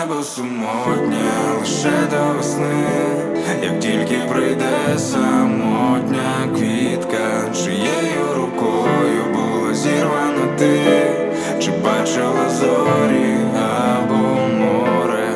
небо самотнє лише до весни, як тільки прийде самотня квітка, чиєю рукою була зірвана ти, чи бачила зорі або море,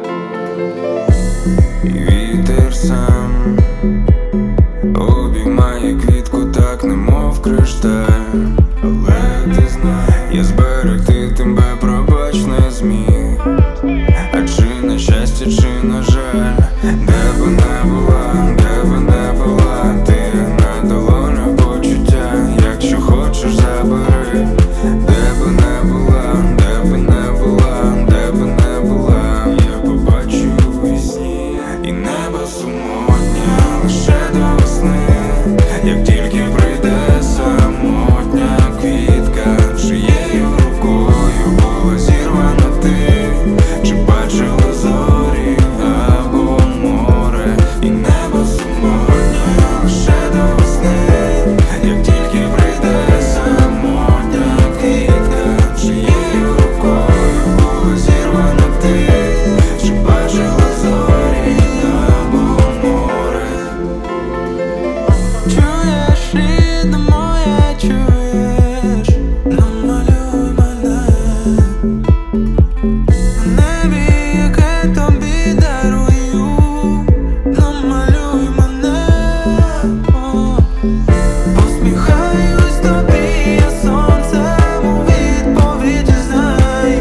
і вітер сам обіймає квітку так, немов кришталь. Але ти знай, я зберегти тебе, пробач, не зміг. А чи на щастя, чи на жаль, де би не була, де би не була, ти на долонях почуття, якщо хочеш, забери. Де би не була, де би не була, де би не була, я побачу у вісні. І небо самотнє лише до весни, як тільки прийде самотня квітка, чиєю рукою була зірвана ти, чи бачила зорі або море. І небо самотнє лише до весни, як тільки прийде самотня квітка, чиєю рукою була зірвана ти, чи бачила зорі або море. Чуєш, рідна моя, чуєш, намалюй мене на небі, яке тобі дарую, намалюй мене. Посміхаюсь тобі, я сонцем у відповіді, знай.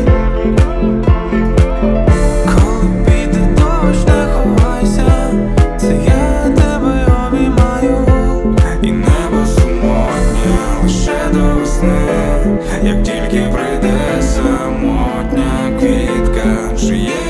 Коли піде дощ, не ховайся, це я тебе обіймаю. І небо самотнє лише до весни, як тільки прийде самотня квітка, чиє